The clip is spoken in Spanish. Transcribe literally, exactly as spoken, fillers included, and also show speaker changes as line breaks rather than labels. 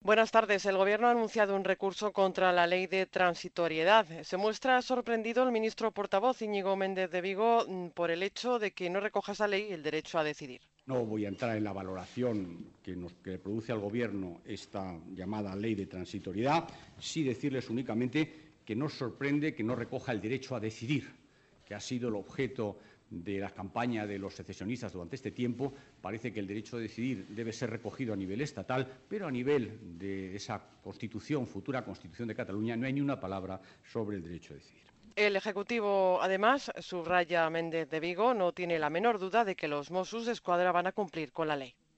Buenas tardes. El Gobierno ha anunciado un recurso contra la ley de transitoriedad. Se muestra sorprendido el ministro portavoz Íñigo Méndez de Vigo mm, por el hecho de que no recoja esa ley el derecho a decidir.
No voy a entrar en la valoración que, nos, que produce al Gobierno esta llamada ley de transitoriedad, sí decirles únicamente que nos sorprende que no recoja el derecho a decidir, que ha sido el objeto de la campaña de los secesionistas durante este tiempo. Parece que el derecho a decidir debe ser recogido a nivel estatal, pero a nivel de esa Constitución, futura Constitución de Cataluña, no hay ni una palabra sobre el derecho a decidir.
El Ejecutivo, además, subraya Méndez de Vigo, no tiene la menor duda de que los Mossos d'Esquadra van a cumplir con la ley.